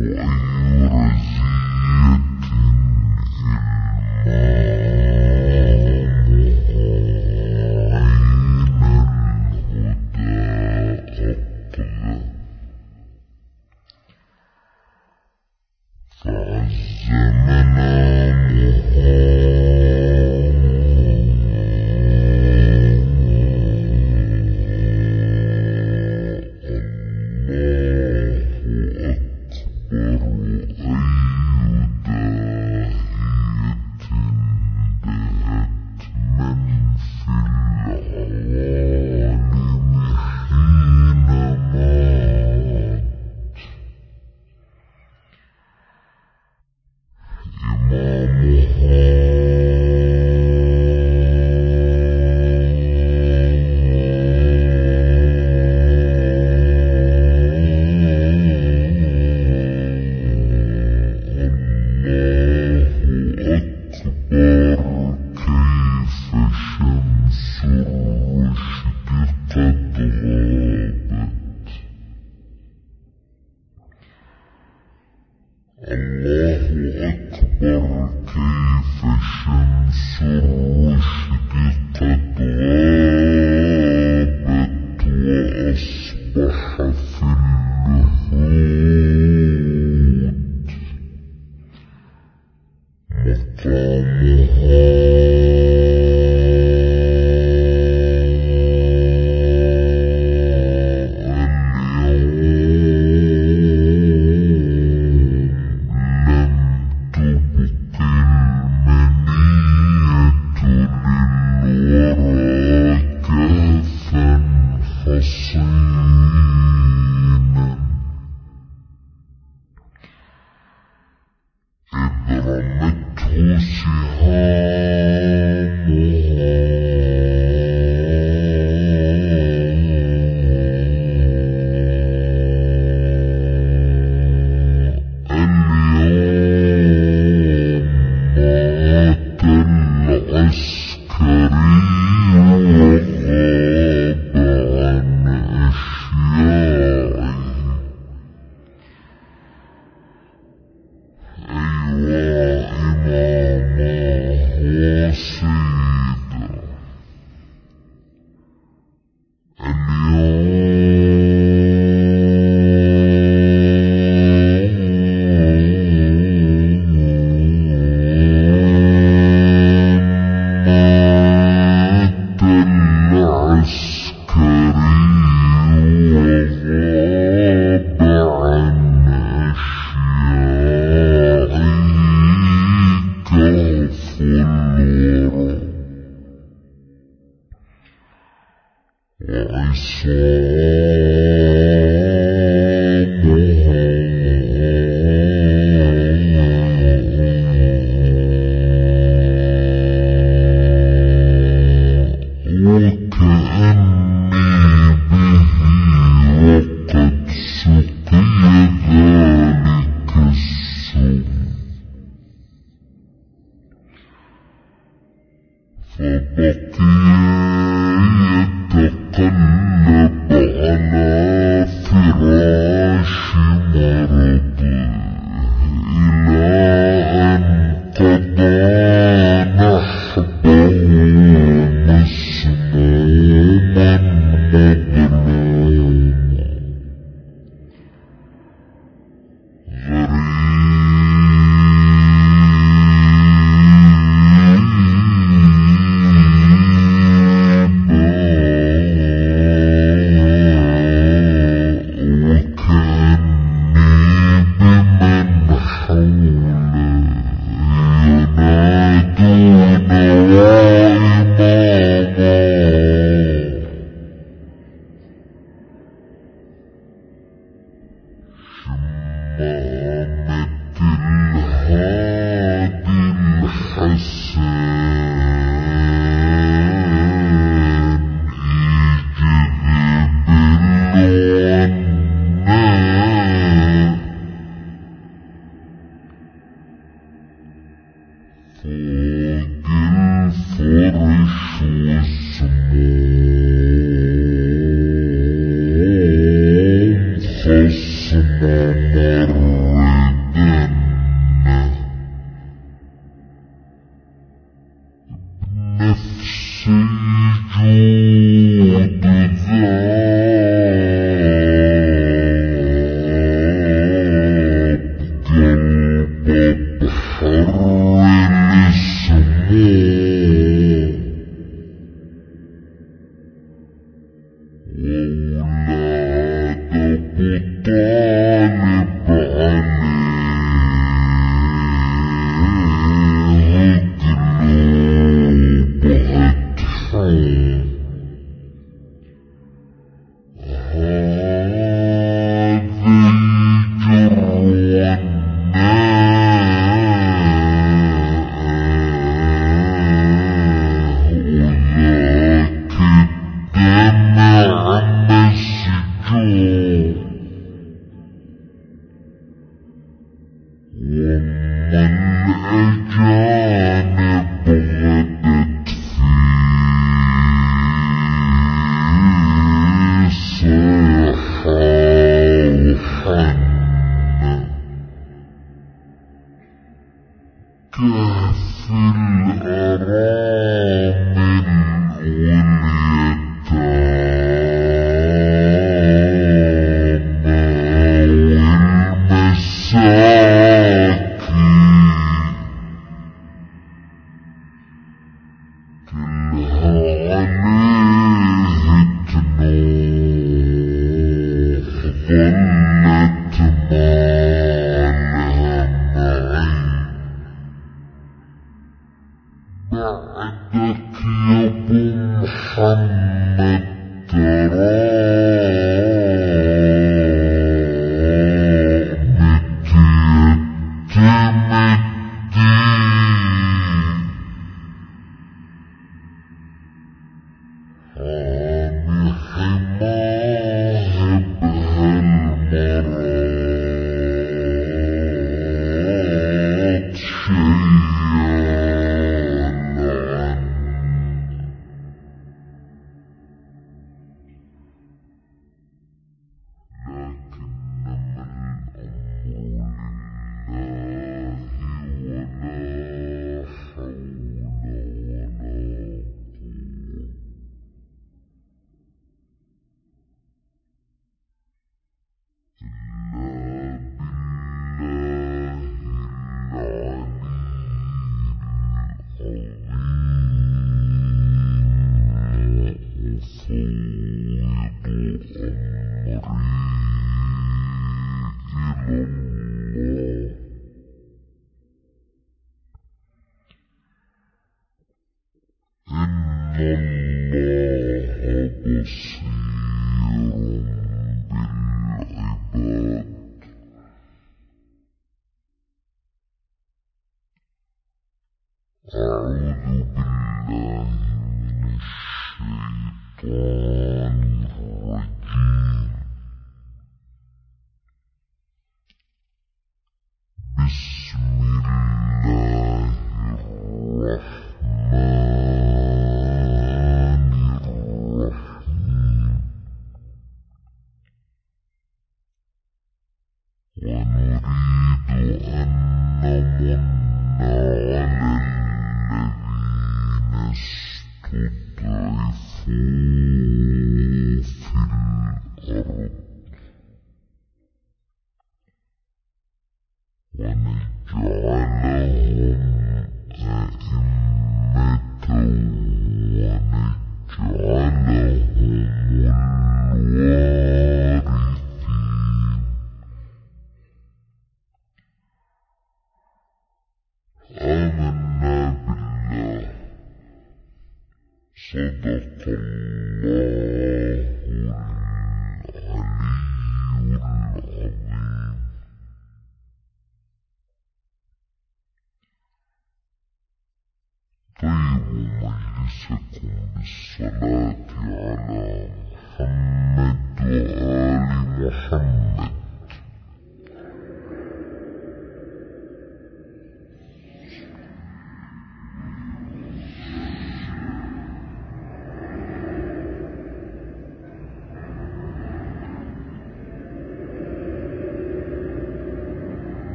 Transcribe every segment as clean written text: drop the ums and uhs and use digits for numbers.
خصم مريض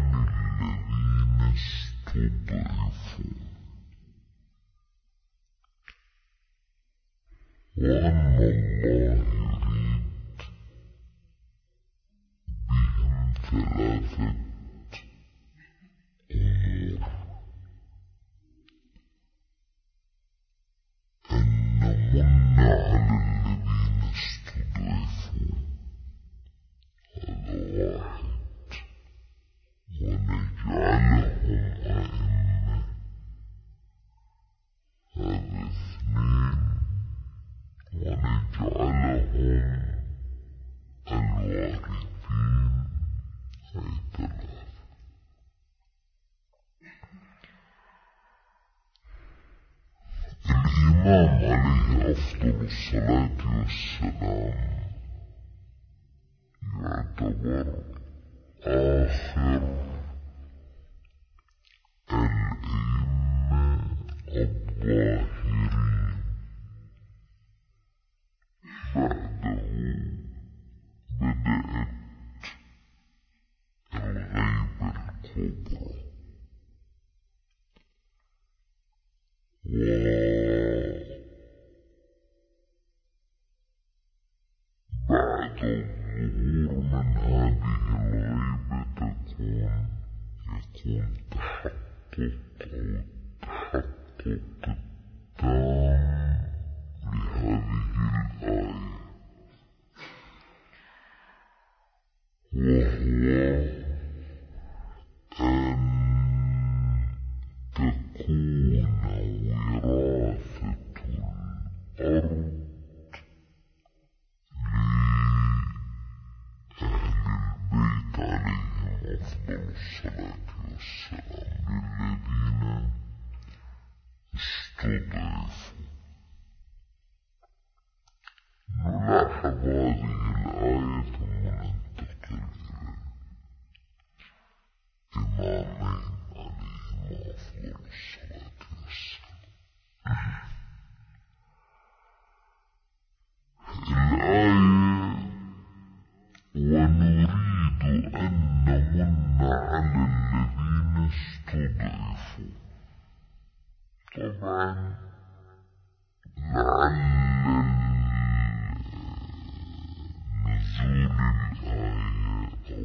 الذين استضعفوا وأن الله يريد بهم ثلاثة أمور: أن نمن على الذين استضعفوا، هذا واحد، ونجعلهم أئمة، هذا اثنين، ونجعلهم الوارثين، هذا ثلاثة. الإمام عليه أفضل الصلاة والسلام يعتبر آخر الأئمة الظاهرين، بعده بدأت الغيبة الكبرى، وبعد الظهور من هذه الغيبة يكون تحقق التام لهذه الآية، وهو أن تكون وراثة الأرض البيت عليهم أفضل الصلاة والسلام للذين استضعفوا. نلاحظ هذه الآية ثم ننتقل إلى إمامين عليهما أفضل الصلاة والسلام. الآية: ونريد أن نمن على الذين استضعفوا. طبعا لعل نزول الآية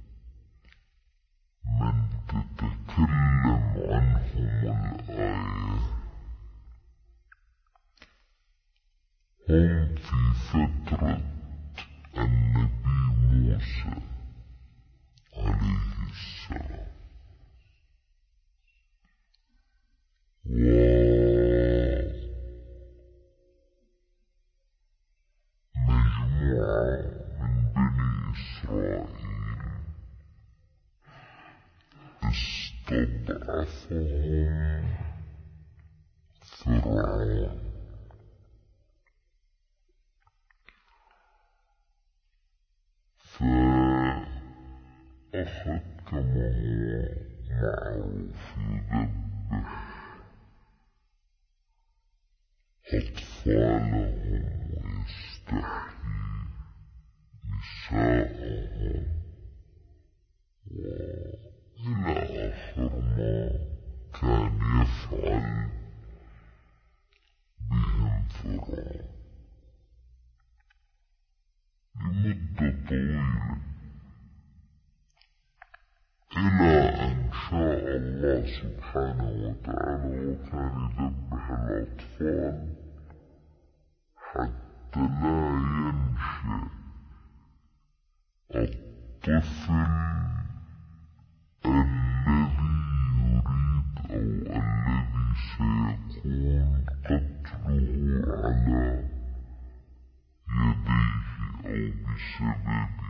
أو من تتكلم عنهم الآية هم في فترة النبي موسى عليه السلام، ومجموعة من بني إسرائيل استضعفهم فرعون، فأخذ كما هو معروف يذبح أطفالهم ويستحيي نساءهم، وإلى آخر ما كان يفعل بهم فرعون لمدة طويلة، إلى أن شاء الله سبحانه وتعالى وكان يذبح الأطفال حتى لا ينشأ الطفل الذي يريد أو الذي سيكون قتله على يديه أو بسببه.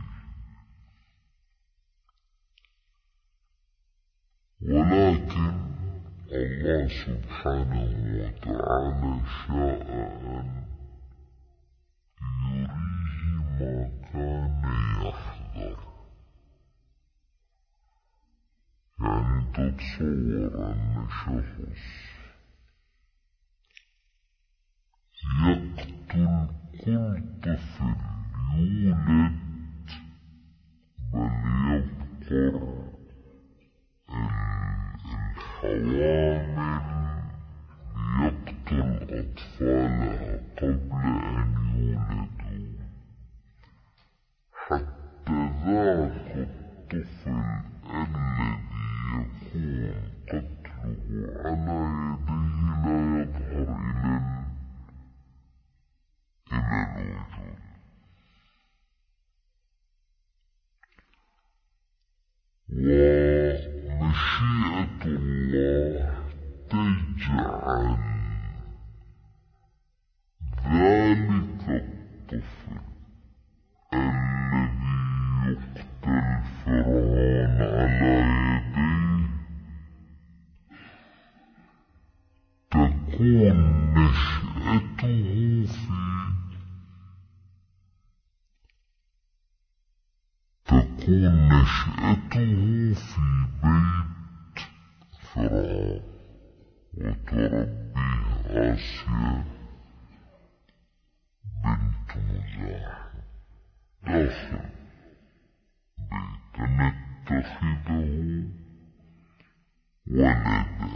ولكن الله سبحانه وتعالى شاء أن يريه ما كان يحذر. يعني تتصور أن شخص يقتل كل طفل يولد بل يذكر حوامل يقتل أطفالها قبل أن يولدوا، حتى ذاك الطفل الذي يكون قتله على يديه لا يظهر إلى الوجود. ومشيئة الله تجعل ذلك الطفل الذي يقتل فرعون على يديه تكون نشأته في بيت فرعون، وتربيه آسيا بنت مزاحم داخل بيت نتخذه ولدا،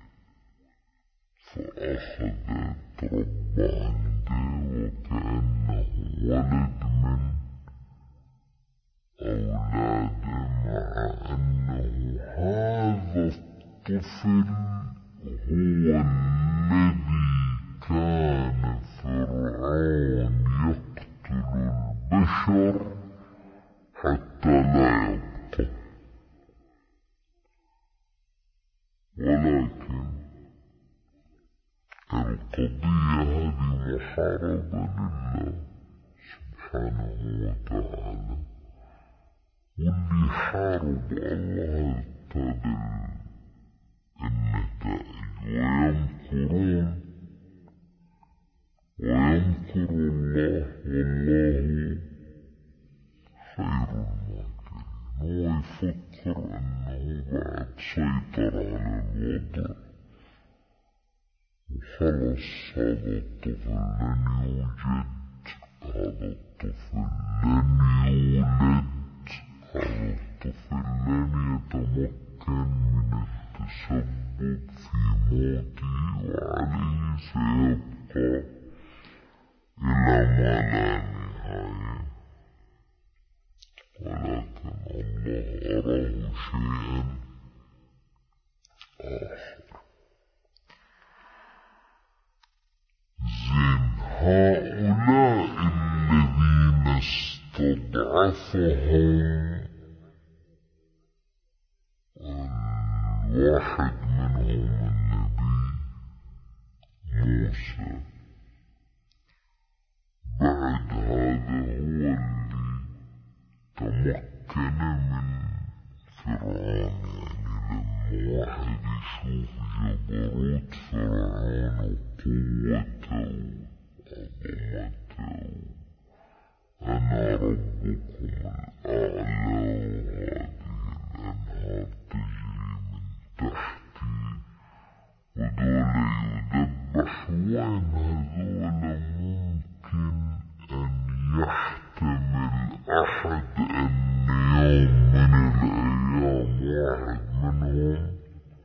فأخذت رب عنده وكأنه ولد من أولاده، مع أنه هذا الطفل هو الذي كان فرعون يقتل البشر حتى لا يبقى. ولكن القضية هذه محاربة لله سبحانه وتعالى، واللي حارب الله ارتدى النتائج، ويمكر الله والله خير الماكرين. هو يفكر انه بعد سيطر على الوضع وخلص هذا الطفل لن يوجد، هذا الطفل لن يولد، هذا الطفل لن يتمكن من التسبب في موته، وعليه سيبقى إلى ما لا نهاية. ولكن الله أراه شيئا آخر. هؤلاء الذين استضعفهم الواحد منهم النبي موسى، بعد هذا هو اللي تمكن من فرعون. يعني لما واحد يشوف جبروت فرعون وقوته وعظمته، أنا ربكم الأعلى وهذه الأنهار تجري من تحتي، ودول يدبح، وين هذول ممكن أن يحتمل أحد أن يوم من الأيام واحد منهم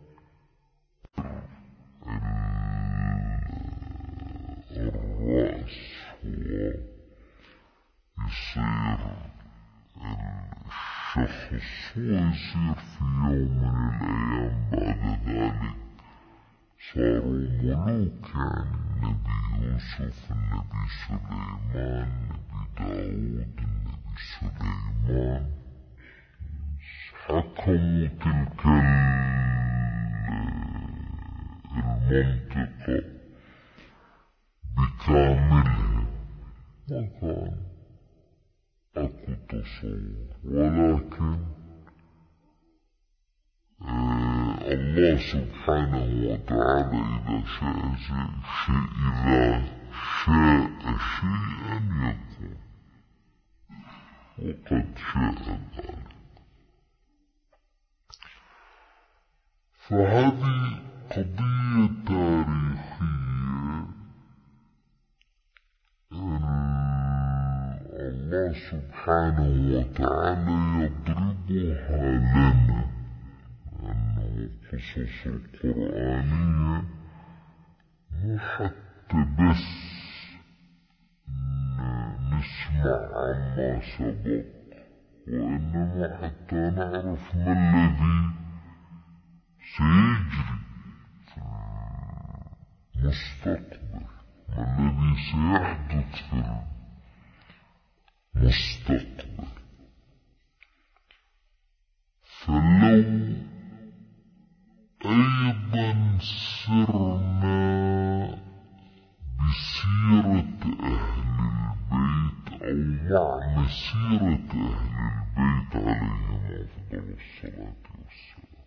الرأس هو يصير الشخص، هو يصير في يوم من الأيام بعد ذلك صاروا ملوك. يعني النبي يوسف، النبي سليمان، النبي داود، النبي سليمان حكموا تلك المنطقة بكاملها، وكان أكو تصور. ولكن الله سبحانه وتعالى إذا شاء شيئا يكون، وقد شاء ذلك. فهذه قضية تاريخية الله سبحانه وتعالى يضربها لنا، أنه القصص القرآنية مو حتى بس نسمع عما سبق، وإنما حتى نعرف ما الذي سيجري في المستقبل، ما الذي سيحدث في المستقبل. فلو أيضا سرنا بسيرة أهل البيت أو مع مسيرة أهل البيت عليهم أفضل الصلاة والسلام،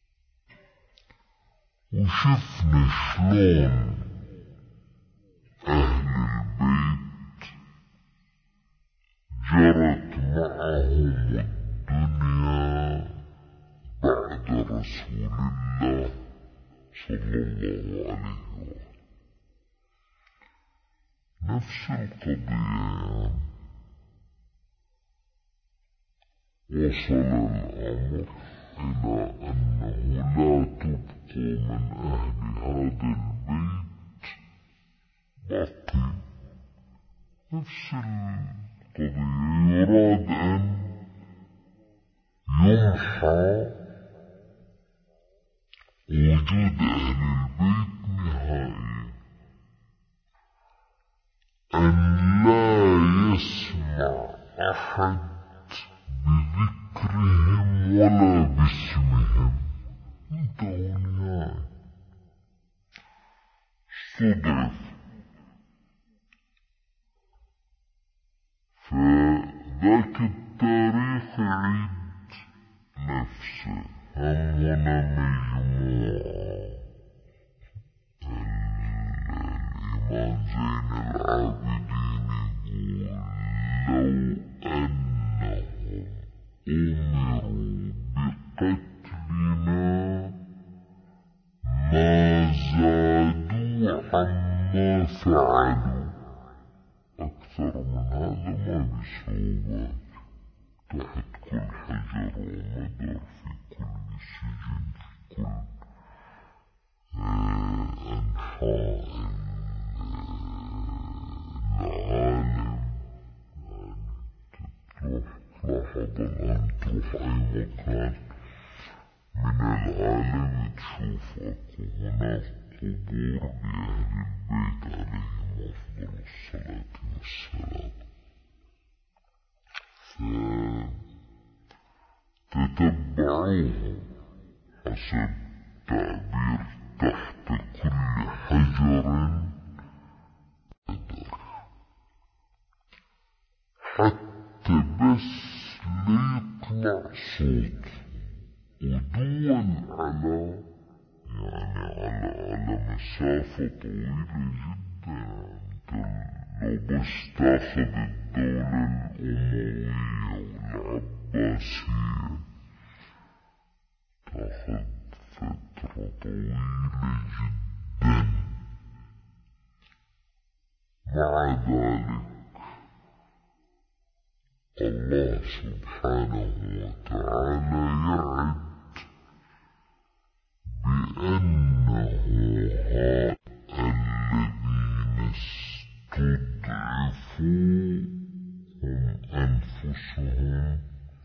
وشفنا شلون أهل البيت جرت معهم الدنيا بعد رسول الله صلى الله عليه وسلم، نفس القضية. وصل الأمر إلى أنه لا تبقى من أهل هذا البيت باقي. نفس القضية، يراد أن يمحى وجود أهل البيت نهائيا، أن لا يسمع أحد بذكرهم ولا باسمهم، انتهوا نهائيا. استضعف. فذاك التاريخ يعيد نفسه. همنا مجموعة الإمام زين العابدين يقول لو أنهم أمروا بقتلنا ما زادوا عما فعلوا. أكثر من هذا ما بيسووا، تحت كل حجر ومدر، في كل سجن، في كل أنحاء العالم. تلاحظ الآن تروح أي مكان من العالم تشوف أكو هناك قبور لأهل البيت عليهم أفضل الصلاة والسلام. فتتبعوه حسب تعبير تحت كل حجر مدر، حتى بس ليطلع صوت، ودون على على مسافة طويلة جدا. لو بس تاخذ الدولة الأموية والعباسية تاخذ فترة طويلة جدا. مع ذلك الله سبحانه وتعالى يعد بأنه هؤلاء الذين استضعفوا هم أنفسهم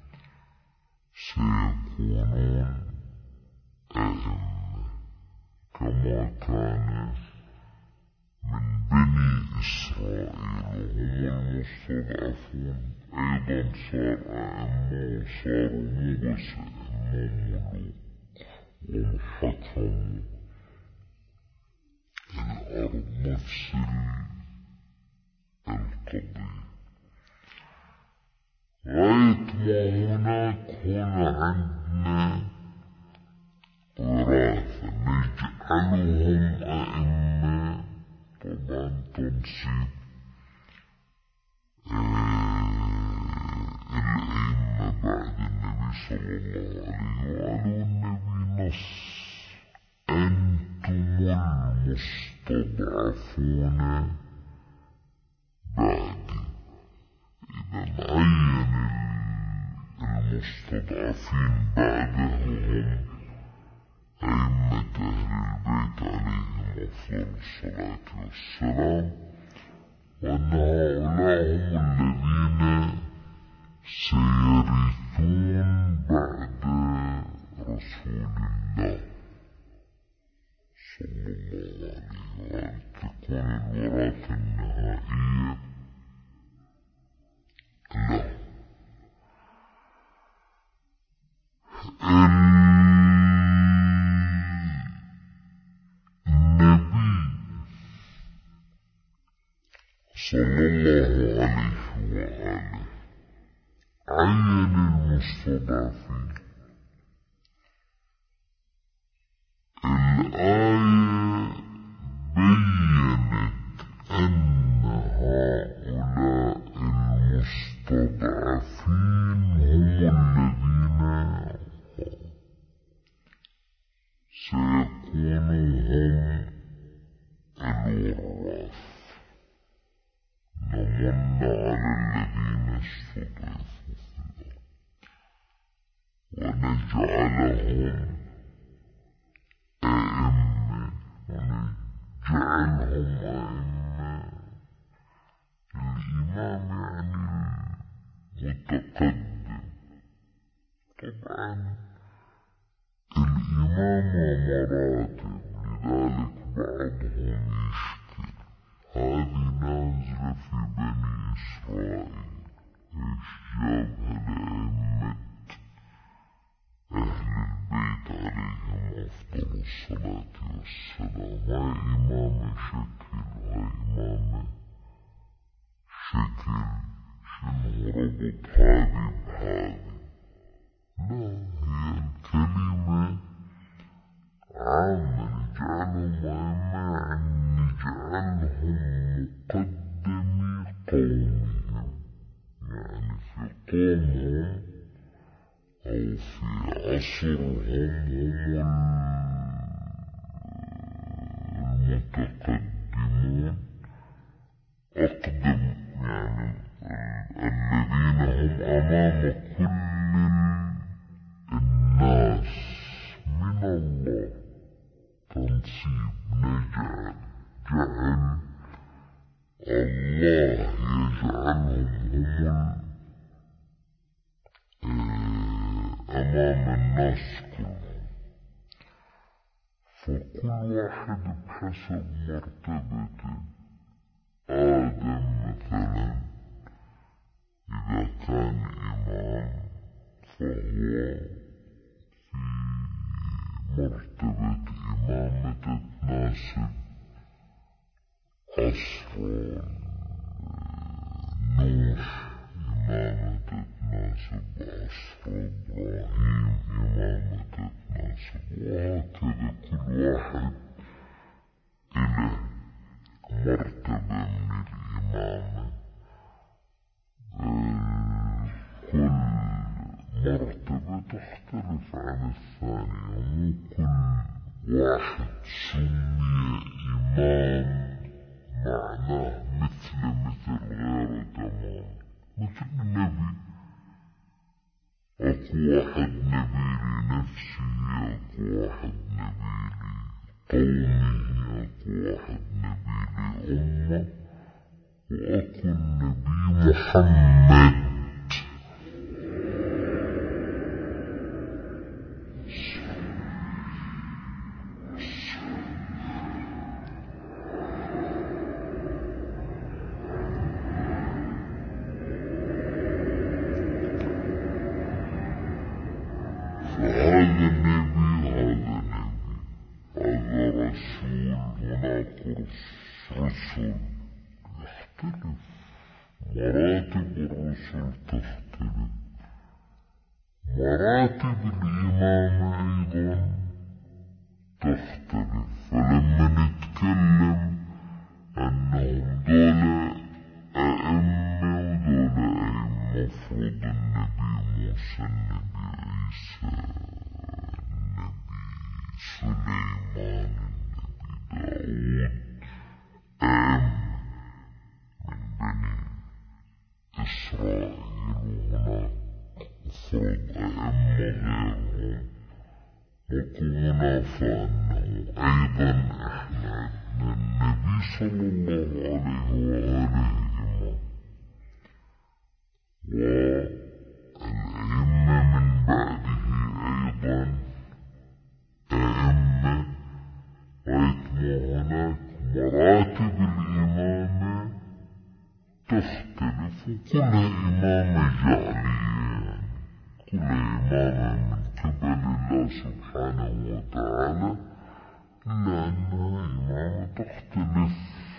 سيكونون أئمة، كما كان من بني إسرائيل هم المستضعفون أيضا صار أئمة، وصاروا مو بس أئمة، ملوك وحكموا الأرض. نفس القضية. غاية ما هنا عندنا وراثة نجعلهم أئمة، طبعا تنصيب الأئمة بعد النبي صلى الله عليه وآله. والنبي نص: أنتم المستضعفون بعدي. إذا عين المستضعفين بعده هم أفضل الصلاة والسلام، وأن هؤلاء هم الذين سيرثون بعد رسول الله صلى الله عليه وآله، تكون الوراثة النهائية له. النبي صلى الله عليه وآله عين المستضعفين. الآية بيّنت أن هؤلاء المستضعفين هم الذين سيكونوا هم الوراث، نمن على الذين استضعفوا ونجعلهم أئمة، الإمام يعني المتقدم. طبعا الإمام مراتب، لذلك بعضهم يشكل هذه نازلة في بني إسرائيل، إيش جابها لأئمة أهل البيت عليهم أفضل الصلاة والسلام؟ هاي إمام شكل وهاي إمام شكل، شنو ربط هذه بهذه؟ لا، هي الكلمة عامة، نجعلهم أئمة يعني نجعلهم مقدمي قومهم، يعني في قومهم أو في عصرهم هم المتقدمون أقدم، يعني الذين هم أمام كل الناس من الله. تنصيب نجعل، جعل الله يجعلهم هم أمام الناس كلهم، فكل واحد بحسب مرتبته. آدم مثلا إذا كان إمام فهو في مرتبة إمامة تناسب عصر نوح، إمامة تناسب عصر إبراهيم، إمامة تناسب، وهكذا كل واحد إله مرتبة من الإمامة. كل مرتبة تختلف عن الثانية، مو كل واحد سمي إمام معناه مثل غيره تمام. مثل النبي، أكو واحد نبي لنفسه، أكو واحد نبي لقومه، أكو واحد نبي لأمة، وأكو النبي محمد. فهذا نبي، هذا رسول، هناك رسل. يختلف مراتب الرسل، تختلف مراتب الإمامة أيضا تختلف. فلما نتكلم أنهم دول أئمة ودول أئمة، مفروض النبي موسى، النبي عيسى، النبي سليمان، النبي داود أئمة من بني إسرائيل، وهناك مفروض أئمة غيرهم. وكونا فأنه أيضا إحنا من النبي صلى الله عليه وآله والأئمة من بعده أيضا أئمة، هناك مراتب الإمامة تختلف، كلها إمامة جعلية، كلها إمامة من قبل الله سبحانه وتعالى، إلا أنها إمامة تختلف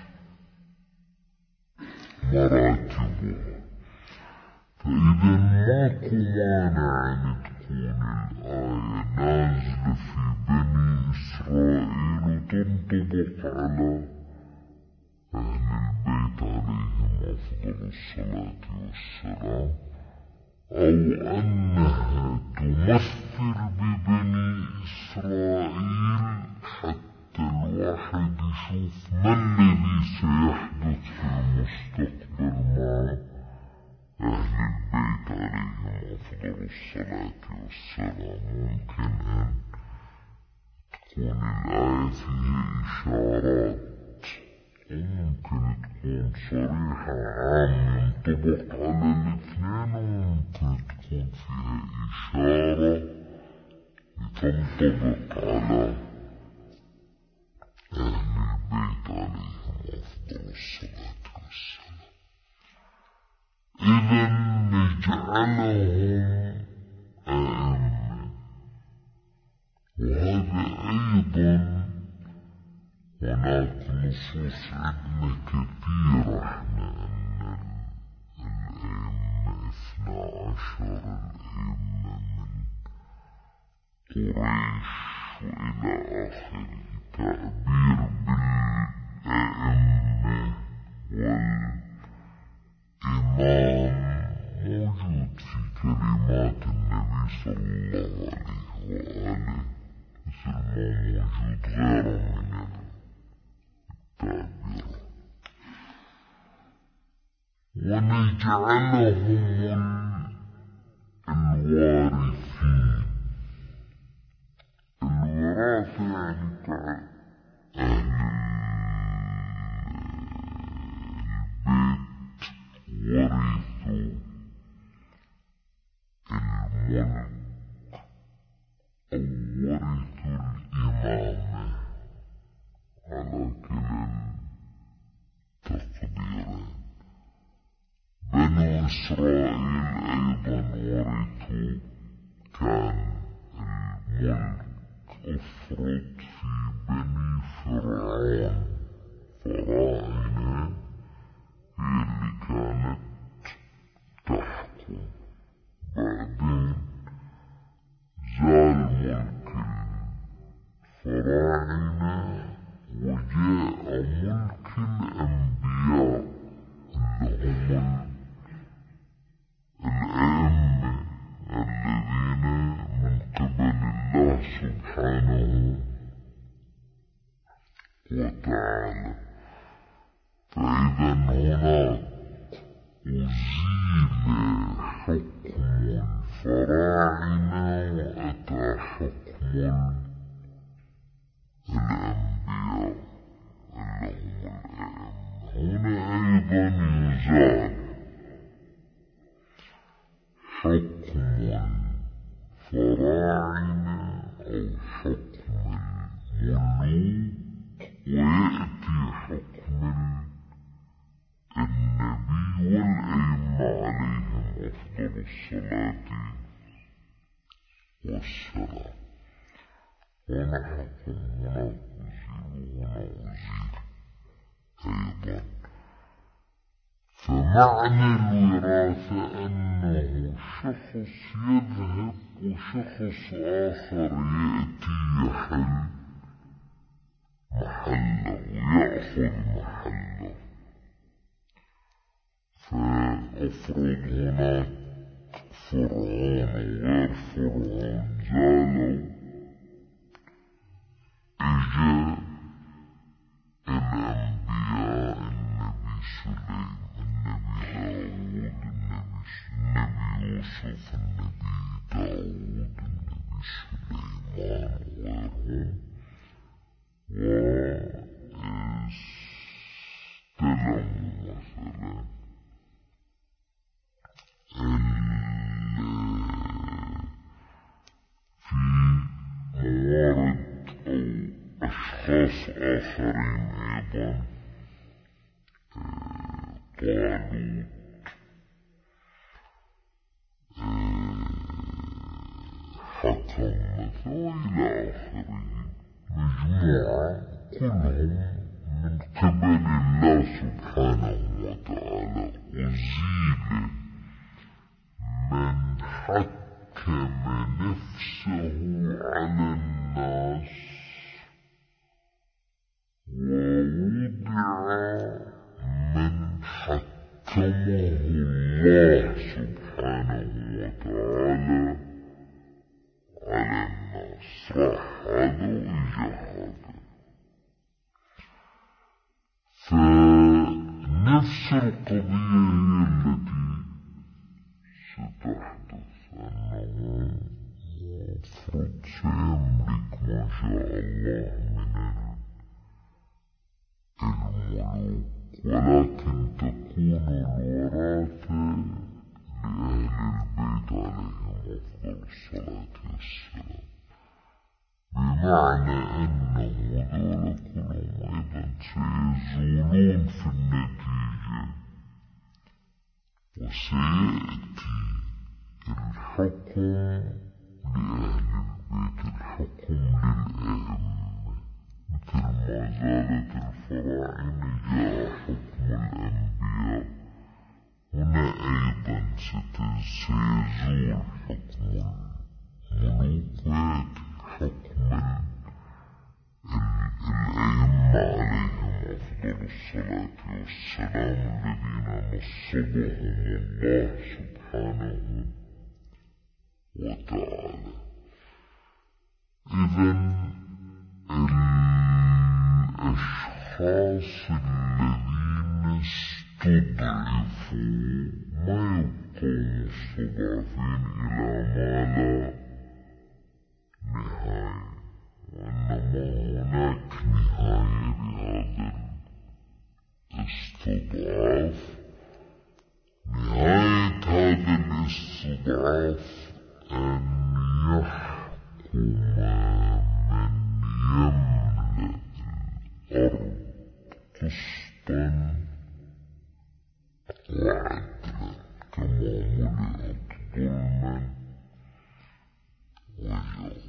مراتبها. فإذا ماكو مانع أن تكون الآية نازلة في بني إسرائيل وتنطبق على أهل البيت عليهم أفضل الصلاة والسلام، أو أنها تمثل ببني إسرائيل حتى الواحد يشوف ما الذي سيحدث في المستقبل مع أهل البيت عليهم أفضل الصلاة والسلام. ممكن أن تكون الآية فيها إشارات، وممكن تكون صريحة عام ينطبق على الاثنين، وممكن تكون فيها إشارة تنطبق على أهل البيت عليهم أفضل الصلاة والسلام. إذا نجعلهم أئمة، وهذا أيضا هناك نصوص عندنا كثيرة احنا أن الأئمة 12 الأئمة من قريش وإلى آخره، تعبير بالأئمة والإمام موجود في كلمات النبي صلى الله عليه وآله، مثل ما موجود غيره من التعبير. ونجعلهم الوارثين، الوراثة يعني أهل البيت ورثوا الملك أو ورثوا الإمامة على كلا التقديرين. بنو إسرائيل أيضا ورثوا، كان الملك أفرض في بني فرعون، فراعنة هي اللي كانت تحكم، بعدين زال ملك الفراعنة وجاء ملك الأنبياء اللي هم الأئمة الذين من قبل الله سبحانه وتعالى. فإذا هناك أزيل حكم الفراعنة وأتى حكم الأنبياء اللي هم الأئمة. هنا أيضا يزال حكم الفراعنة أو حكم الملوك، ويأتي حكم النبي والأئمة عليهم أفضل الصلاة والسلام. ونحكم هنا أزيل وهنا أزيل أيضا. فمعنى الوراثة أنه شخص يذهب وشخص آخر يأتي يحل محله ويأخذ محله. فأفرض هناك فرعون وغير فرعون زالوا، إجا الأنبياء، النبي سليم، النبي داود، النبي يوسف، النبي داود، النبي سليمان وغيرهم، فرد أو أشخاص آخرين أيضا طالوت حكم مثلا وإلى آخره، مجموعة كلهم من قبل الله سبحانه وتعالى أزيل من حكم نفسه على الناس ووضع من حكمه الله سبحانه وتعالى على الناس. راح هذا وإجا هذا، فنفس القضية هي التي ستحدث، أنه مفروض سيملك ما شاء الله من الملوك، ولكن تكون الوراثة لأهل البيت عليهم أفضل الصلاة والسلام، بمعنى أنه ذولا كلهم أيضا سيزولون في النتيجة، وسيأتي الحكم لأهل البيت، الحكم للأئمة، مثل ما زالت الفراعنة جاء حكم الأنبياء، هنا أيضا سيزول حكم الملوك ويأتي حكم الأئمة عليهم أفضل الصلاة والسلام، الذين نصبهم الله سبحانه وتعالى. إذن الأشخاص الذين استضعفوا ما يبقوا مستضعفين إلى ما لا نهاية، وإنما هناك نهاية لهذا الاستضعاف. نهاية هذا الاستضعاف أن يحكم من يملأ الأرض قسطا وعدلا كما ملئت ظلما وجورا.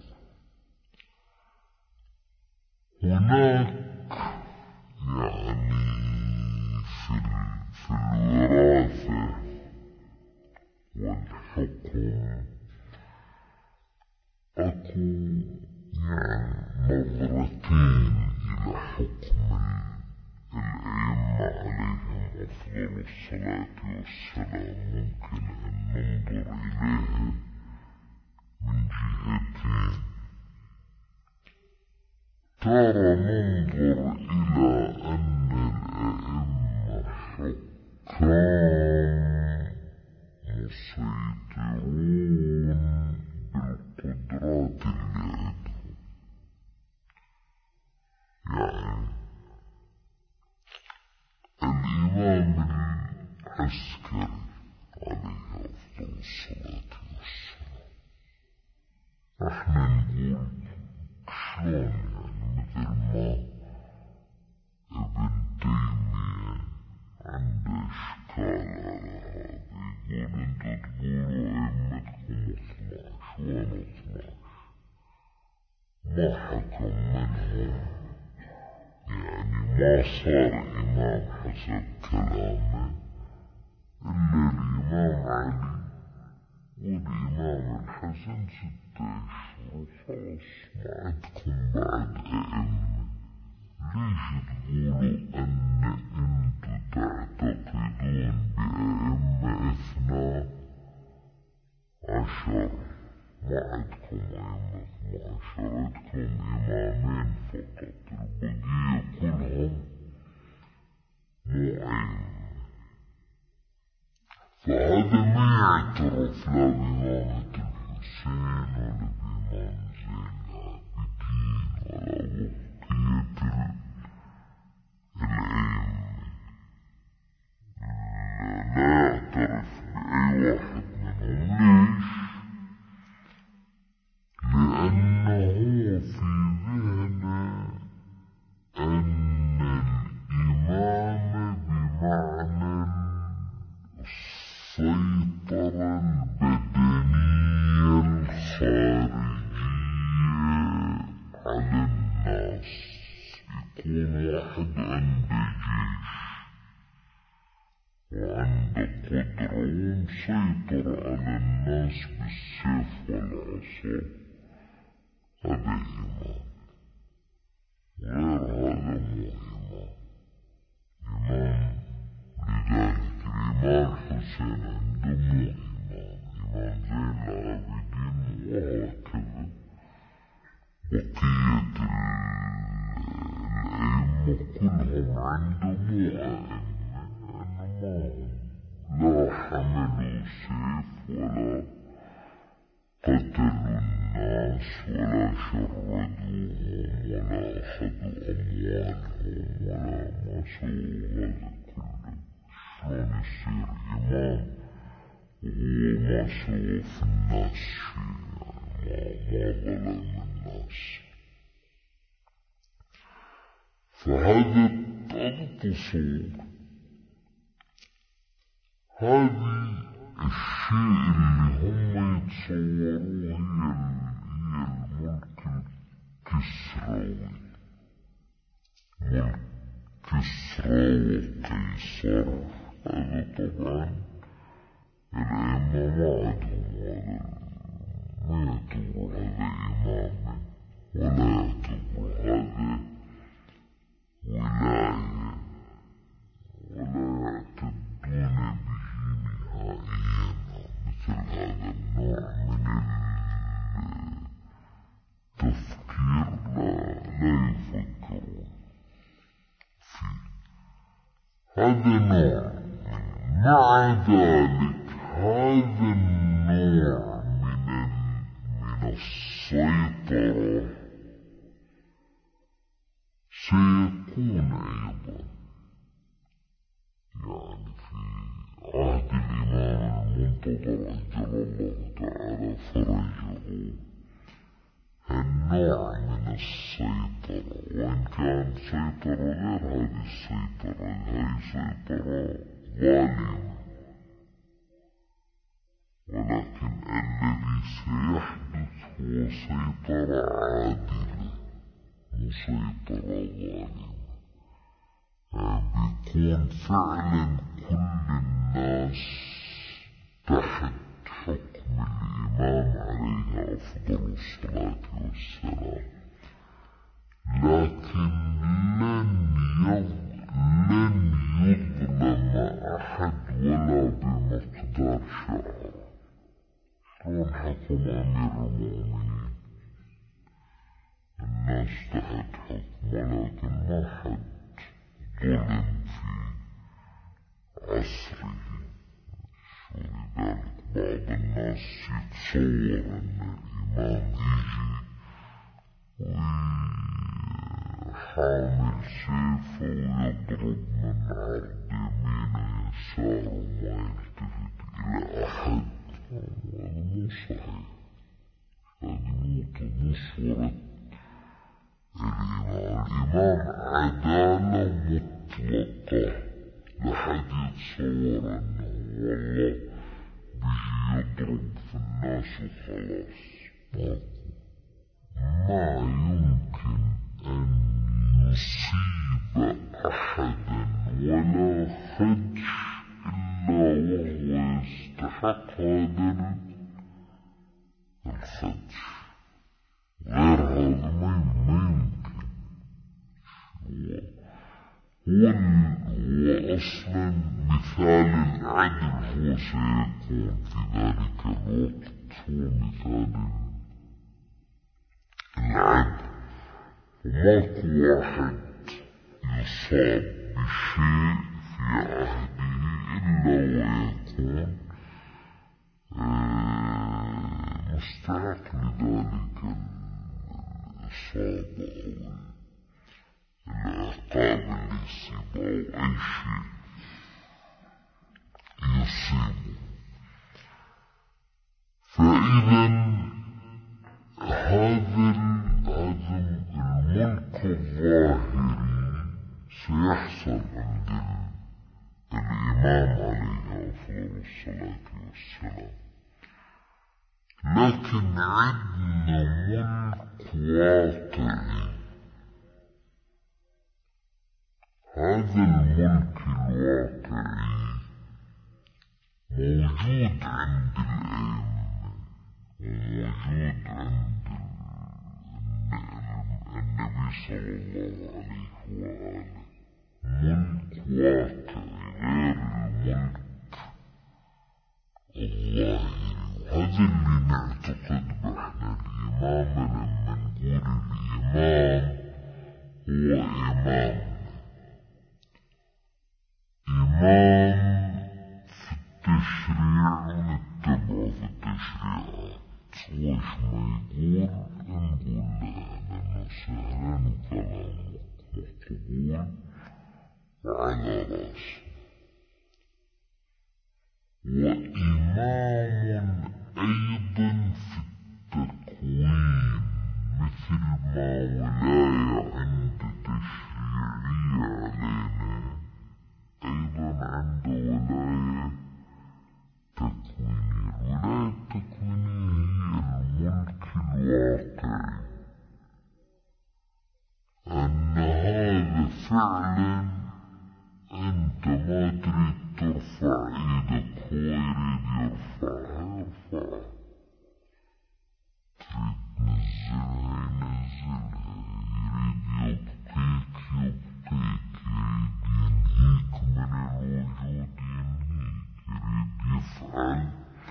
هناك يعني في الوراثة والحكم أكو يعني نظرتين إلى حكم الأئمة عليهم أفضل الصلاة والسلام، ممكن أن ننظر إليها من جهتين. ترى ننظر إلى أن الأئمة حكام مسيطرون بالقدرات اللي عندهم، يعني الإمام العسكري عليه أفضل الصلاة والسلام، احنا نقول شلون يعني مثل ما ابن تيمية عنده إشكال على هذا، يقول انتو تقولوا أئمتكم 12 وانا 12 ما حكم منهم، يعني ما صار إمام حسب كلامه إلا الإمام علي والإمام الحسن 6 أشهر وخلاص، ما عندكم بعد أئمة. ليش تقولوا أن انتو تعتقدون بأئمة 12؟ ما عندكم أئمة 12، عندكم إمامين فقط، البقية كلهم مو أئمة. فهذا ما يعترف لا بإمامة الحسين ولا بإمام زين العابدين ولا بقية الأئمة، لا يعترف بأي واحد منهم. ليش؟ لأنه في للناس، يكون واحد عنده جيش وعنده قدرة ومسيطر على الناس بالسيف والعصا، هذا إيمان. غير هذا مو إيمان. لذلك الإمام حسين عنده مو إيمان، إمام زين العابدين وهكذا بقية الأئمة كلهم عندهم مو أئمة، إنما لا حملوا سيف ولا قتلوا الناس ولا شردوهم ولا أخذوا أموالهم ولا ما سووا هذا كله. شلون يصير إمام وهو ما سوى في الناس شيء؟ ما ظلم الناس. فهذا التصور، هذه الشيء اللي هم يتصوروه هي الملك الكسروي، ملك كسرى وقيصر. هذا طبعا الأئمة ما يعتبروا هذا إماما ولا يعتبروا هذا ولاية ولا يعتدون به نهائيا. مثل هذا النوع من التفكير لا يفكرون فيه. هذا نوع. مع ذلك هذا النوع من السيطرة سيكون أيضا يعني في عهد الإمام المنتظر عجل الله تعالى فرجه النوع من السيطرة، وإن كان سيطرة غير هذه السيطرة، هذه سيطرة ظالمة، ولكن الذي سيحدث هو سيطرة عادلة مو سيطرة ظالمة. بيكون فعلا كل الناس تحت حكم الإمام عليه أفضل الصلاة والسلام، لكن لن يظلم أحد ولا بمقدار شعره. شلون حكم أمير المؤمنين؟ الناس تحت حكم، ولكن ما حد ظلم في عصره. ولذلك بعض الناس يتصور أن الإمام يجي ويحامل سيفه ويضرب من عرض يمينه يساره وما يلتفت إلى أحد. هذا مو صحيح، هذه مو صورة الإمام. عدالة مطلقة، لحد يتصور أنه والله بيجي يضرب في الناس وخلاص. ما يمكن أن يصيب أحدا ولا خدش إلا وهو يستحق هذا الخدش. غير هذا ما يمكن. هو أصلا مثال العدل هو سيكون في ذلك الوقت، هو مثال العدل. وماكو واحد يصاب بشيء في عهده إلا ويكون مستحق لذلك الإصابة أو العقاب اللي يصيبه أو أي شيء يصيبه. فإذا هذا الملك الظاهري سيحصل عند الإمام عليه أفضل الصلاة والسلام، لكن عندنا ملك واقعي. هذا الملك الواقعي موجود عند الأئمة وموجود عند النبي صلى الله عليه وآله. ملك واقعي غير الملك الظاهري، وهذا اللي نعتقد بإحنا. الإمامة لما نقول الإمام هو إمام في التشريع ونتبعه في التشريعات، وش ما يقول نقول له أهلا وسهلا وكلامك مقبول وعلى راسه. وإمام أيضا في التكوين، مثل ما ولاية عند تشريعية علينا، أيضا عنده ولاية تكوينية. الولاية التكوينية هي الملك الواقعي، أن هذا فعلا أنت ما تريد ترفع إيدك هو يريد يرفعها، تريد تنزلها ينزلها، يريد يبقيك يبقيك، يريد ينهيك من الوجود ينهيك، يريد يفعل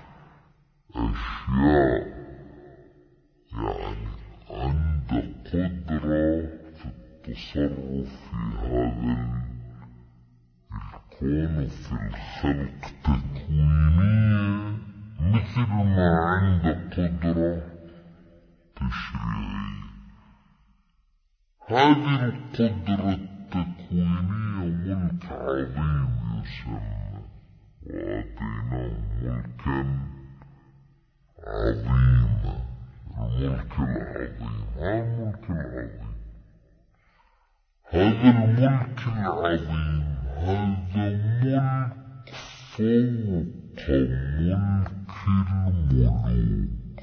أشياء. يعني عنده قدرة في التصرف في هذا الكون وفي الخلق تكوينية، مثل ما عنده قدرة تشريعية. هذه القدرة التكوينية ملك عظيم يسمى، وآتيناه ملكا عظيما. الملك العظيم، الملك العظيم، هذا الملك العظيم، هذا ملك فوق ملك الملوك.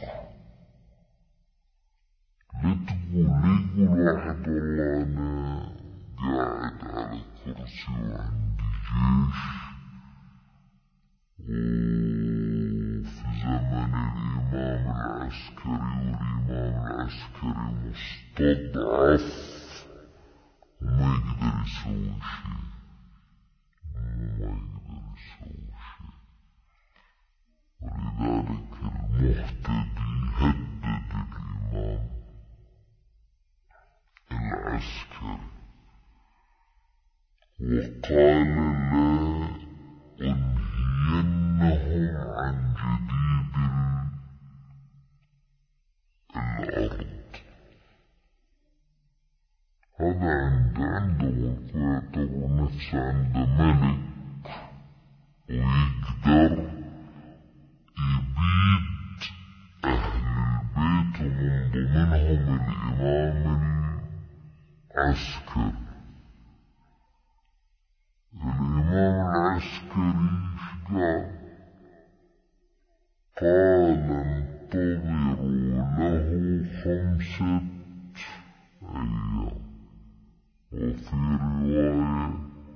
لا يقول واحد والله أنا قاعد على كرسي وعندي جيش، وفي زمن الإمام العسكري والإمام العسكري مستضعف وما يقدر يسوي شيء، ولذلك المهتدي هدد الإمام العسكري وقال لا أنهينهم عن جديد الأرض. هذا عنده ملك ويعتبر نفسه عنده ملك، ويقدر يبيد أهل البيت ومن ضمنهم الإمام العسكري. الإمام العسكري قال انتظروا له 5 أيام، وفي رواية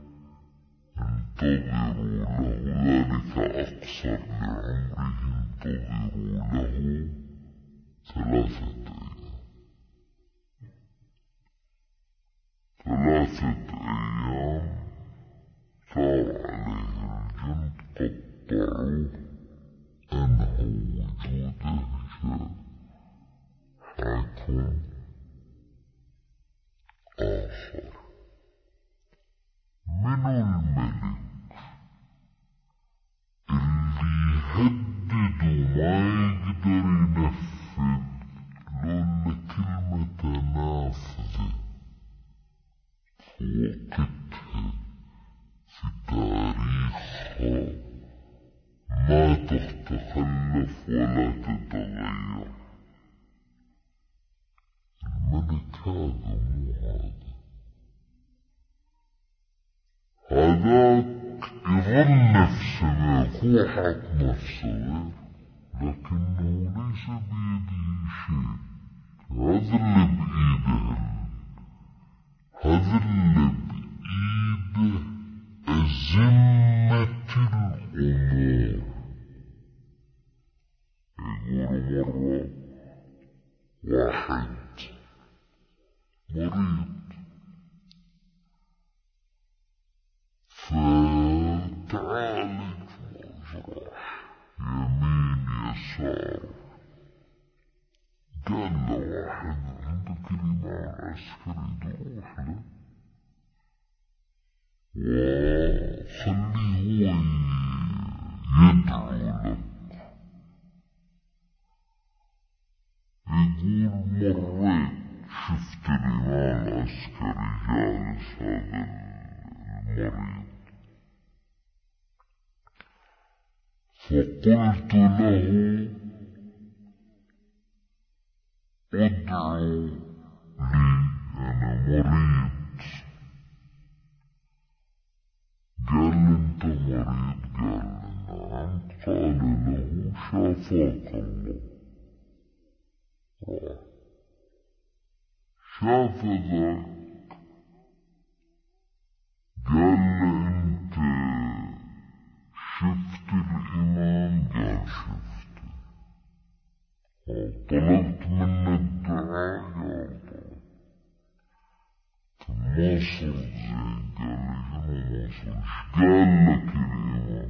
انتظروا له، ذلك أقصر لعمره، انتظروا له 3 أيام. 3 أيام ثار عليه الجند، قطعوه، أنهوا وجوده، جاء حاكم آخر. من الملك اللي يهدد وما يقدر ينفذ، لولا كلمة نافذة في وقتها في تاريخها ما تتخلف ولا تتغير. الملك هذا مو هذاك يظن نفسه ملك، هو حاط نفسه غير لكنه ليس بيده شيء. هذا اللي بإيده، هذا اللي بإيده أزمة الأمور. يقول مرة واحد مريض فتعالج مجراح يمين يسار، قال له واحد عندك الإمام العسكري روح له وخليه هو يدعو لك. يقول مريت شفت الإمام العسكري جالس هذا المريض، فقلت له ادعو لي أنا مريض. قال انت مريض؟ قال نعم. قال له شافاك الله. شاف ذاك قال له انت شفت الإمام؟ قال شفته. طلبت منه الدعاء؟ قال طلبت. ما صرت زين. قال لي شنو ما صرت؟ قال لك الإمام؟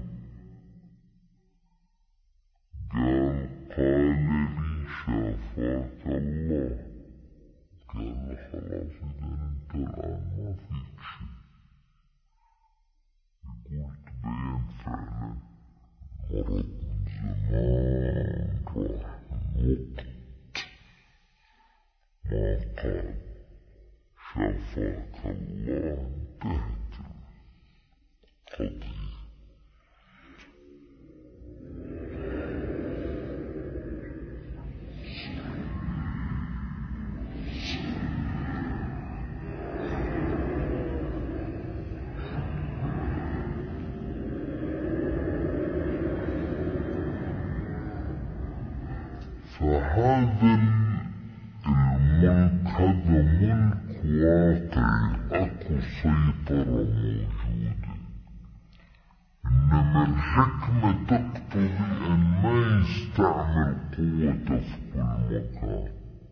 قال لي شافاك الله. قال له خلاص إذا انت الآن ما فيك شيء. يقول تبين فعلا مرض من زمان راح من وقت ما قال شافاك الله انتهت القضية. فهذا الملك هذا ملك واقعي، اكو سيطرة موجودة، انما الحكمة تقتضي ان ما يستعمل قوته في كل مكان.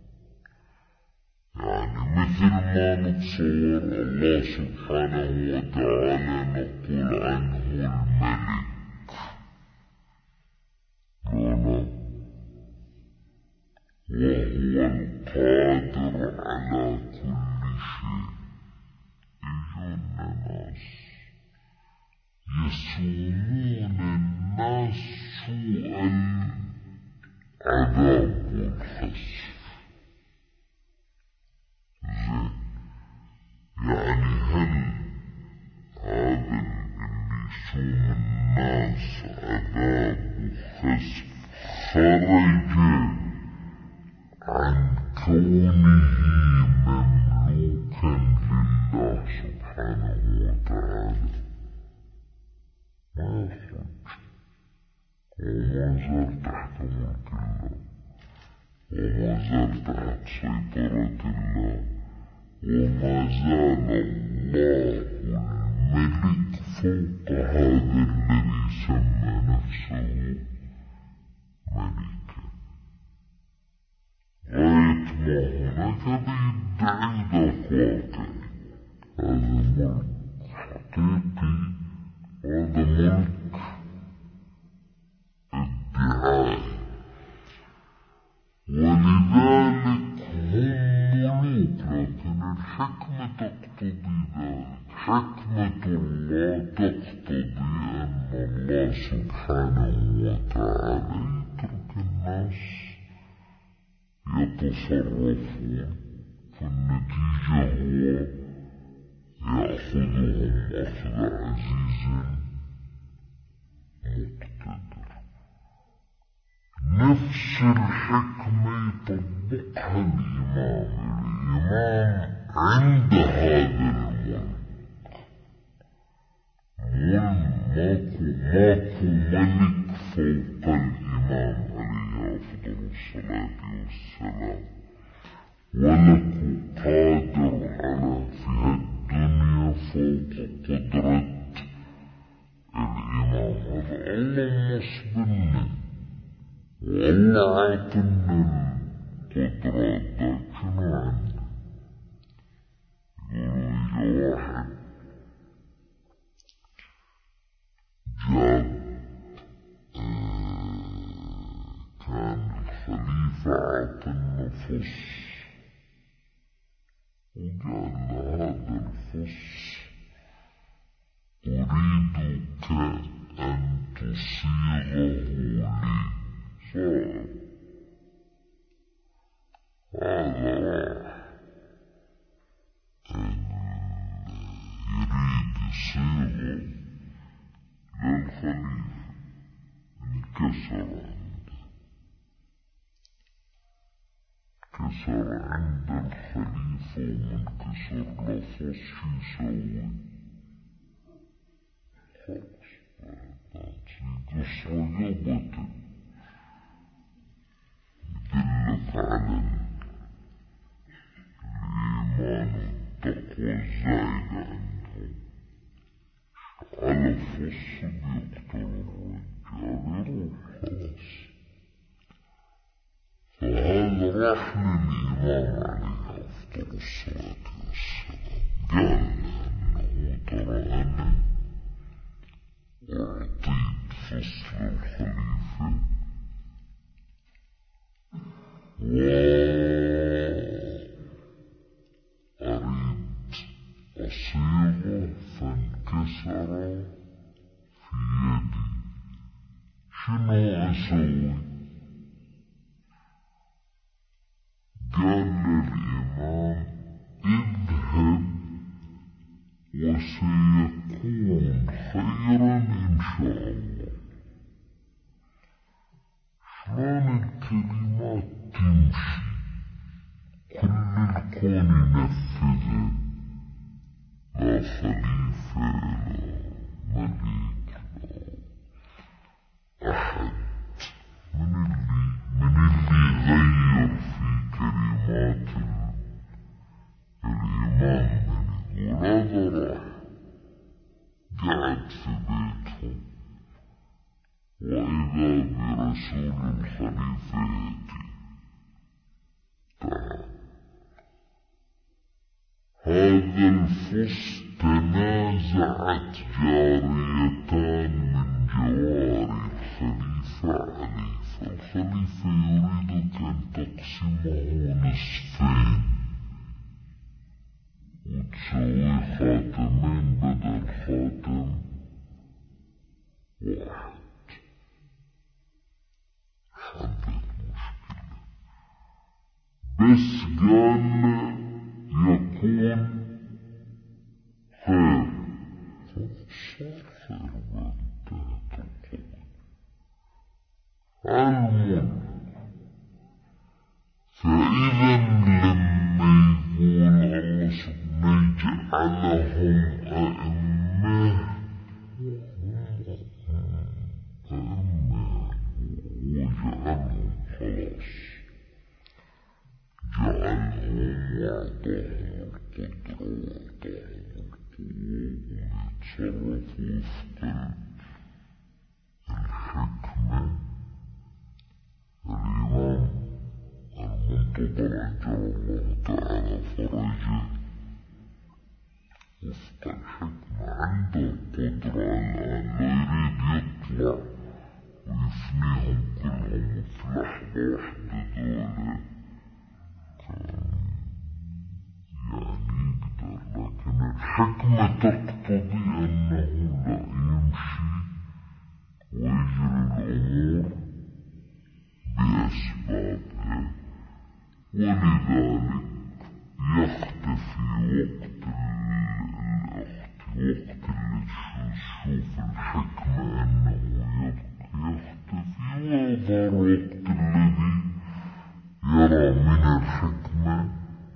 يعني مثل ما نتصور الله سبحانه وتعالى نقول عنه الملك، وهو القادر على كل شيء. يجون ناس يسومون الناس سوء العذاب والخسف. زين، يعني هل هذا اللي يسوم الناس عذاب وخسف خرج عن كونه مملوكا لله سبحانه وتعالى؟ ما يخرج، وما زال تحت ملك الله، وما زال تحت سيطرة الله، وما زال الله الملك فوق هذا الذي سمى نفسه ملكا. غاية ما هناك بيدعي ذاك واقع. هذا ملك حقيقي، هذا ملك ادعائي، ولذلك هم ملوك. لكن الحكمة تقتضي ذلك، حكمة الله تقتضي أن الله سبحانه وتعالى يترك الناس يتصرفون، فالنتيجة هو يأخذهم أخذ عزيز مقتدر. نفس الحكمة يطبقها الإمام عند هذا الملك. ماكو ملك فوق الإمام الله عطنا القدرات داك شنو عنده؟ يقولوا يجا واحد كان الخليفة عطى النفس وقال هذا الفص أريدك أن تصيغه لي. صار هذا يريد يصيغه للخليفة، كسر عند الخليفة ومنكسر له فص شو يسوي؟ خلاص قص رقبته، يدلك على الإيمان والتقوى الزايدة عندهم. على فص بيقتل الرجال يروح خلاص. فهذا راح للإمام عليه أفضل الصلاة والسلام، قال أنه ترى أنا أعطيت فصل الخليفة وأريد أصيغه فانكسر في يدي، شنو أسوي؟ قال للإمام اذهب وسيكون خيرا إن شاء الله. شلون الكلمات تمشي كل الكون ينفذها، لا خليفة لا ملك لا أحد من اللي غير في كلمات الإمام. يقول هذا راح قعد في بيته وإذا برسول الخليفة يأتي. تعال هذا الفص تنازعت جاريتان من جواري الخليفة علي، فالخليفة يريدك أن تقسمه نصفين وتسوي خاتمين بدل خاتم واحد. حلت المشكلة، بس قال يكون خير، صار خير وانتهت القضية. المهم فإذا لما يقول الله سبحانه جعلهم أئمة وجعلهم خلاص، جعلهم وأعطاهم القدرة وأعطاهم القوة ويتصرفوا وفق الحكمة. الإمام المنتظر عجل الله تعالى فرجه وفق الحكمة عنده القدرة الآن لا يريد يطلع ويفنيهم كلهم في لحظة واحدة. دولة يعني يقدر، لكن الحكمة تقتضي أنه لا يمشي ويجري الأمور بأسبابها، ولذلك يختفي وقت اللي تشوف الحكمة أنه يختفي، ويظهر وقت الذي يرى من الحكمة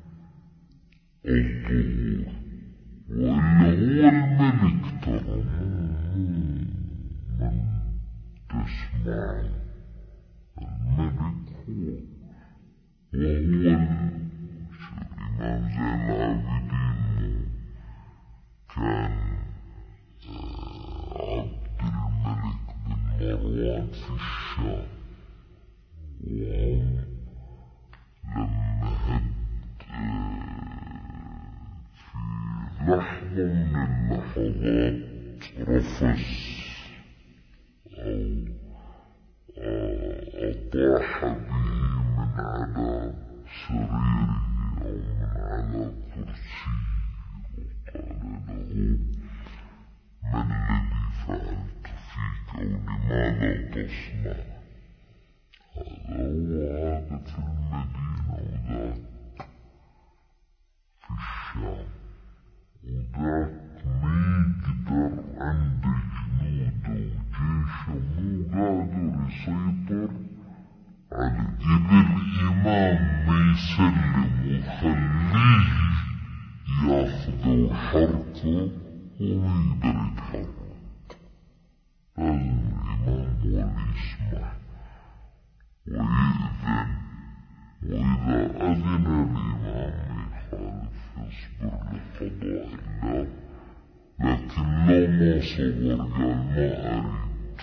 الظهور. وإلا هو الملك، ترى من تسمع الملك هو، وهو الإمام زين العابدين كان عبد الملك بن مروان في الشام، لحظة من اللحظات رفس أو أطاح به من على سريره أو من على كرسيه وقال له: ما الذي فعلت فيك ولماذا تصنع؟ هذا هو عادة المدينة وذاك في الشام، وذاك ما يقدر عند جنوده وجيشه مو قادر يسيطر عليه. إذا الإمام ما يسلم وخليه ياخذ وحركه وما يقدر يتحرك، لازم الإمام هو اللي يسمح ويأذن، وإذا أذن الإمام ما يخالف يصبر لقضاء الله. لكن لو ما صبر قال ما أريد،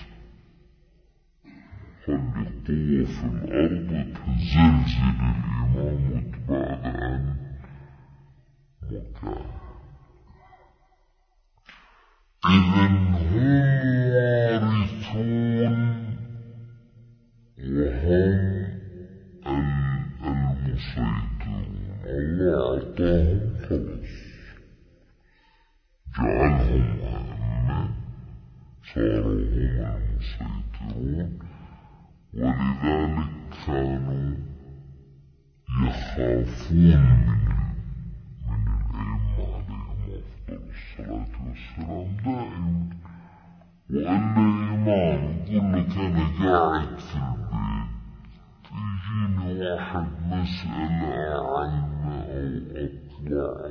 خلي قوة في الأرض تزلزل الإمام وتبعد عن مكانه. إذن هم وارثون وهم المسيطرون، الله أعطاهم خلاص، جعلهم أئمة، صاروا هم المسيطرون، ولذلك كانوا يخافون من الأئمة عليهم أفضل الصلاة والسلام دائما. وأن الإمام يقول لك أنا قاعد في البيت يجيني واحد مسألة عنه أو أطلع،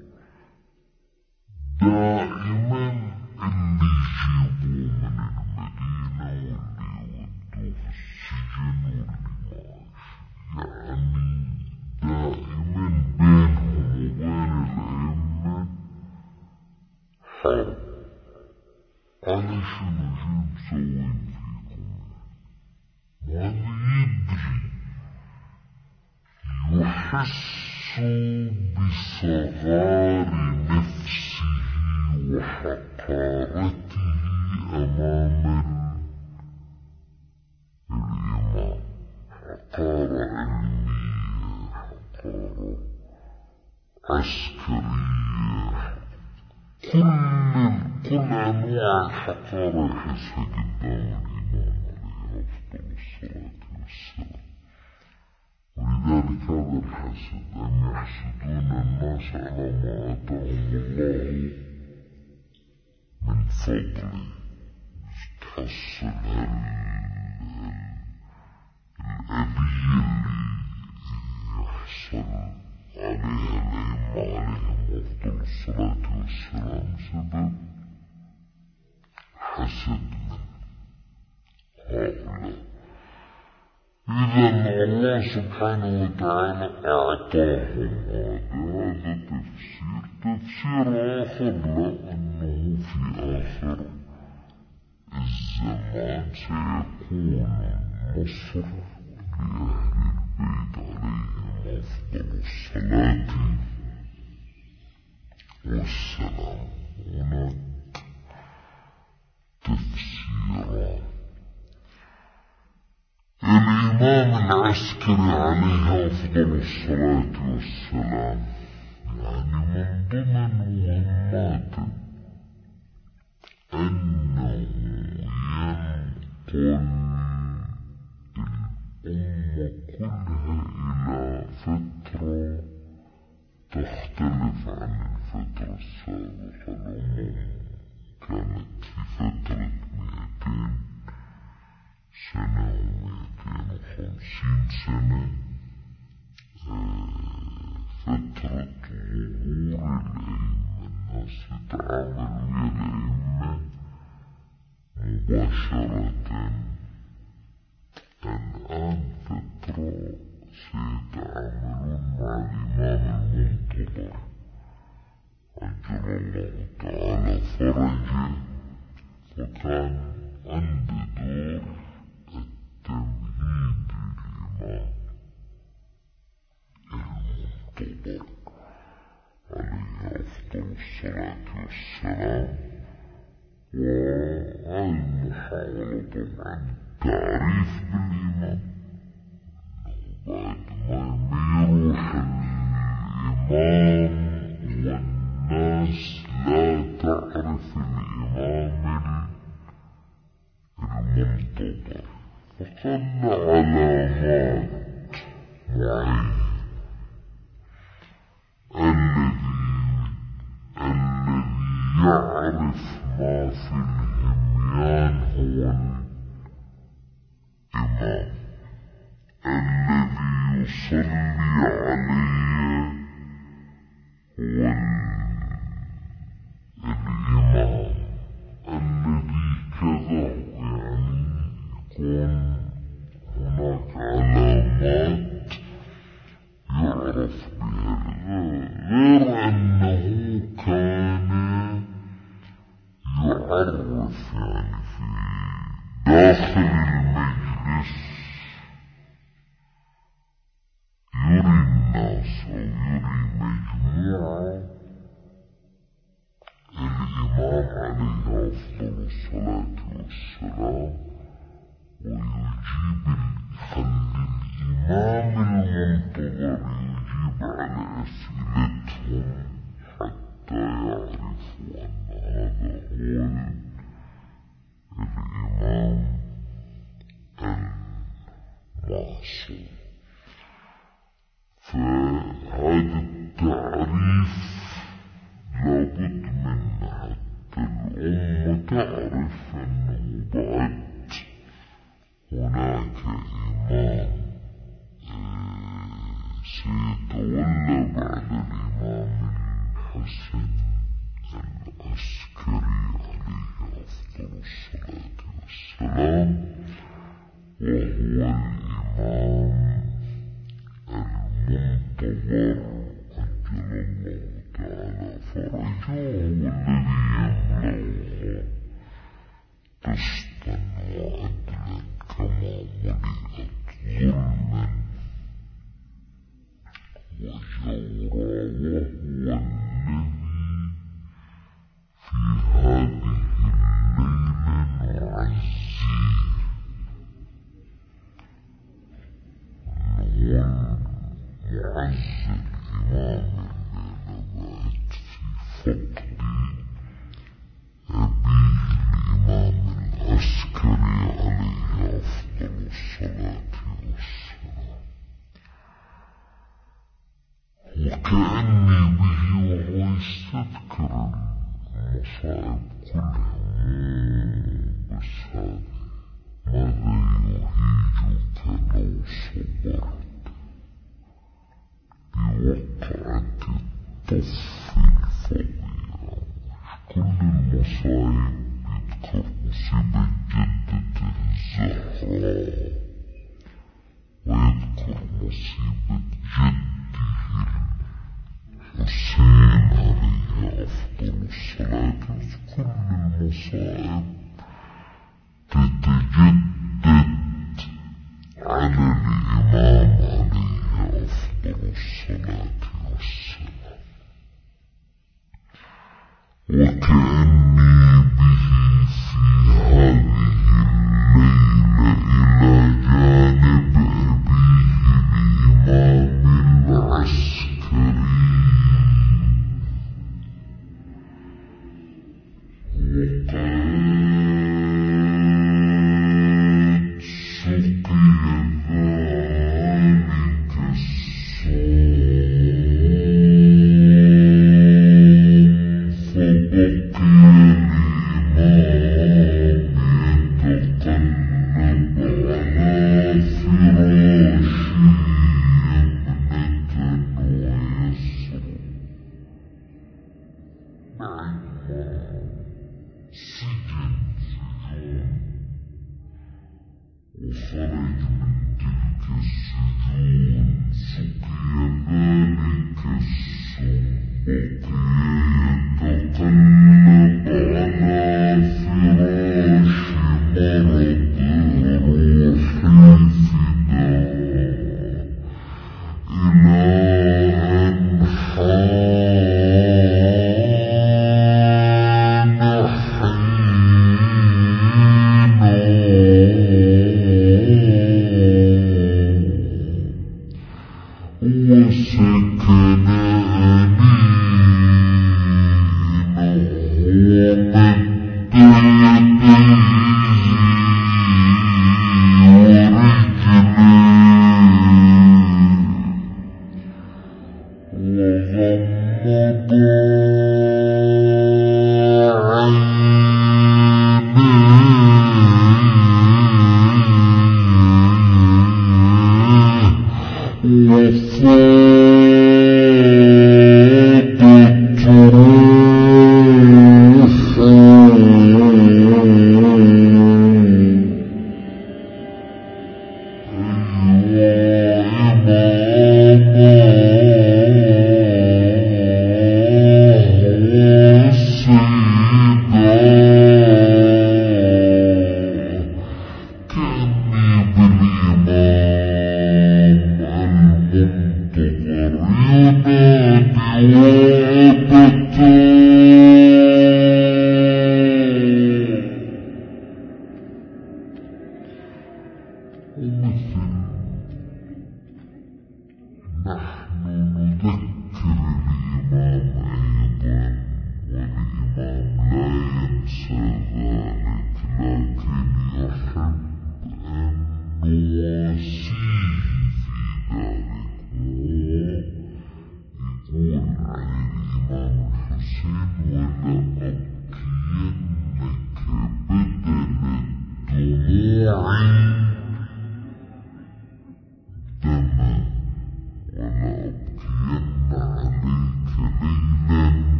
دائما اللي يجيبوه من المدينة واللي يودوه في السجن واللي يعني دائما بينهم وبين الأئمة حرب. أنا شنو مسوين فيكم؟ وهذا يدري، يحس بصغار نفسه وحقارته أمام الإمام، حقارة علمية، حقارة عسكرية، كل أنواع الحقارة يحسها قدام الإمام عليه أفضل الصلاة والسلام. ولذلك هذا الحسد، أن يحسدون الناس على ما آتاهم الله من فضله، تحصل الأذية اللي يحصل عليها الأئمة عليهم أفضل الصلاة والسلام سبب حسد من هؤلاء. إذن الله سبحانه وتعالى أعطاهم هذا تفسير آخر له أنه في آخر الزمان سيكون النصر لأهل البيت عليهم أفضل الصلاة والسلام. هناك تفسيران. الإمام العسكري عليه أفضل الصلاة والسلام يعني من ضمن مهماته أنه ينقل الأمة كلها إلى فترة تختلف عن الفترة السابقة. الأمم كانت في فترة 200 سنة و250 سنة، فترة ظهور الأئمة، الناس تتعامل ويا الأئمة مباشرة. الآن فترة سيتعاملون مع الإمام المنتظر عجل الله تعالى فرجه، فكان عنده دور التمهيد للإمام المنتظر عليه أفضل الصلاة الصلاة والسلام. والمحاولة طبعا تعريف بالإمام، بعد ما يروح الإمام والناس لا تعرف الإمام المنتظر، فقد علامات معينة. الذي يعرف ما في الهميان هو الإمام، الذي يصلي عليه هو الإمام، الذي كذا، يعني يكون هناك علامات يعرف بها، غير أنه كان يعرف يعني في داخل المجلس، يري الناس أو يري مجموعة الإمام عليه أفضل الصلاة والسلام، ويجيب الإمام المنتظر يجيب على أسئلتهم حتى يعرفوا أن هذا هو الإمام المعصوم. فهذا التعريف لابد منه حتى الأمة تعرف أنه بعد هناك إمام سيتولى بعد الإمام الحسن العسكري عليه أفضل الصلاة والسلام، وهو الإمام المنتظر عجل الله تعالى فرجه، والذي يملأها قسطا وعدلا كما ملئت ظلما وجورا، وهو الذي في هذه الليلة نعزيه، معز الإمام الليلة في فقد أبيه الإمام العسكري عليه أفضل الصلاة والسلام. وكأني به وهو يستذكر المصائب كلها، بس هذا ماذا يهيجك لو صبرت بوقعة الطف الفظيعة. كل المصائب يذكر مصيبة جدة الزهراء، ويذكر مصيبة جده الحسين عليه أفضل الصلاة. كل المصائب تتجدد على الإمام عليه أفضل الصلاة والسلام. وكأني به في هذه الليلة إلى جانب أبيه الإمام العسكري، وقد سقي ذلك الصوم، فبقي الإمام يتقلب على فراشه يمنة ويسرا، بعدما سجون وخرج من تلك السجون، سقي ذلك الصوم، بقي يتقلب على فراش مرض روحي الفداء، إلى أن حان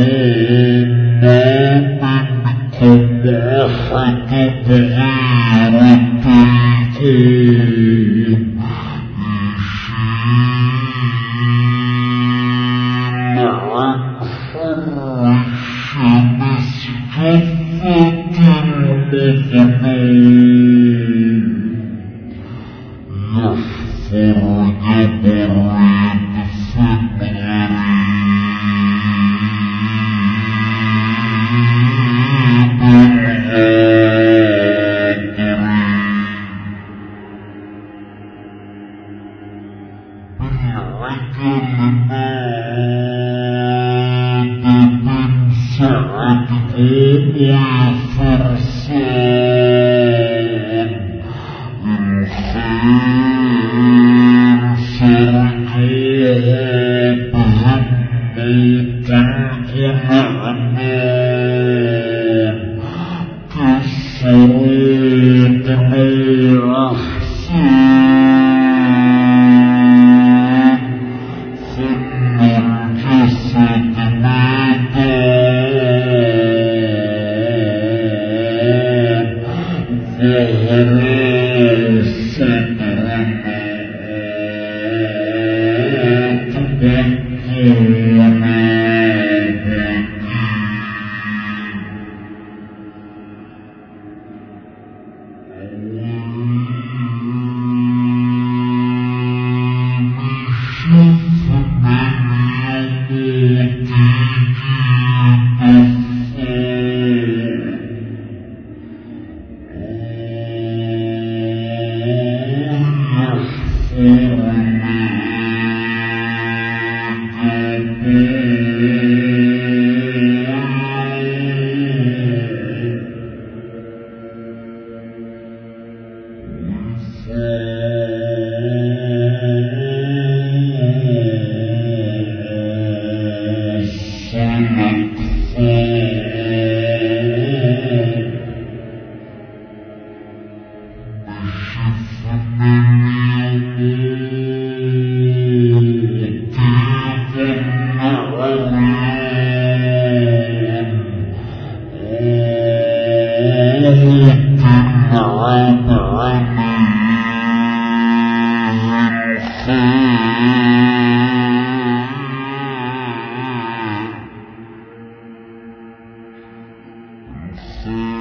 الخير